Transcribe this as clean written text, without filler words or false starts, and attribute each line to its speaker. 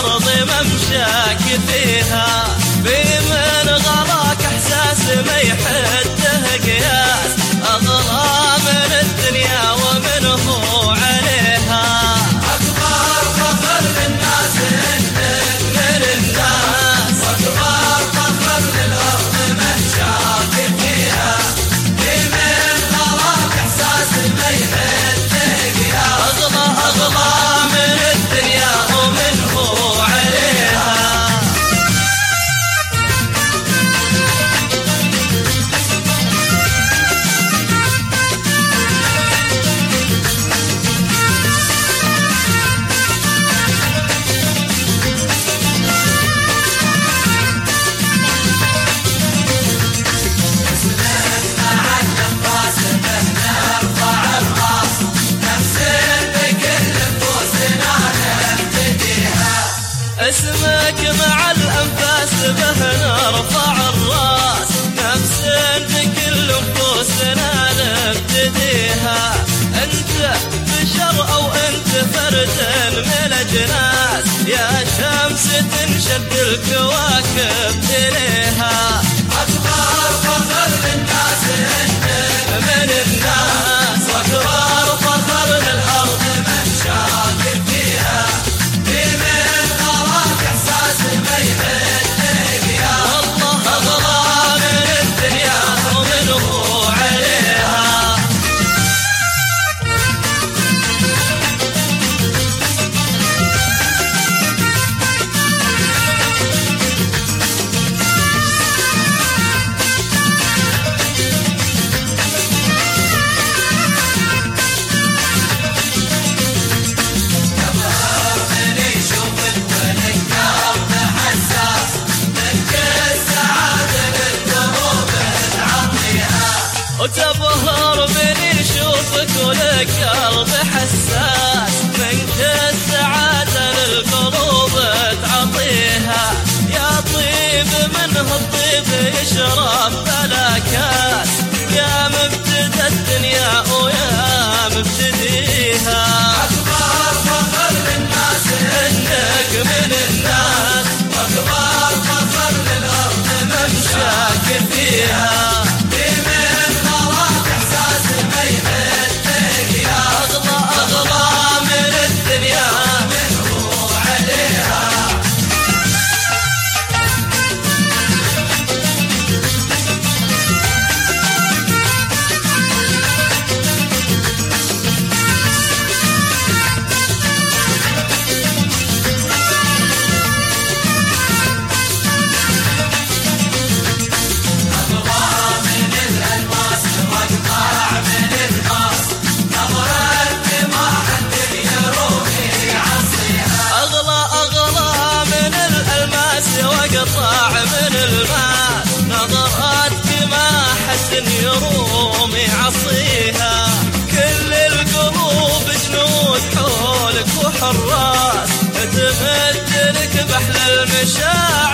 Speaker 1: الأرض ممشاك فيها، بمن غلاك إحساس ما يحده قياس، أغلى من الدنيا ومن هو عليها.
Speaker 2: أكبر فخر للناس إنك من الناس، وأكبر فخر للأرض ممشاك فيها، بمن غلاك إحساس ما يحده قياس،
Speaker 1: أغلى من الدنيا ومن هو عليها. اسمك مع الأنفاس به نرفع الراس، نفس بكل نفوسنا نبتديها. أنت بشر أو أنت فرد من الأجناس، يا شمس تنشد الكواكب إليها.
Speaker 2: أكبر فخر للناس إنك
Speaker 1: من الناس،
Speaker 2: وأكبر فخر للأرض ممشاك فيها، بمن غلاك إحساس ما يحده قياس،
Speaker 1: والله أغلى من الدنيا ومن هو عليها. وتبهر من يشوفك ولك قلب حساس، منك السعادة للقلوب تعطيها. يا طيب منه الطيب يشرب بلا كاس، يا مبتدى الدنيا ويا مبتديها.
Speaker 2: أكبر فخر للناس
Speaker 1: إنك من الناس،
Speaker 2: وأكبر فخر للأرض
Speaker 1: ممشاك فيها. أغلى من الدنيا
Speaker 2: من هو عليها.
Speaker 1: وقطع من الماس، نظراتك ما حسن يروم يعصيها. كل القلوب جنود حولك وحراس، تمد لك بحل المشاعر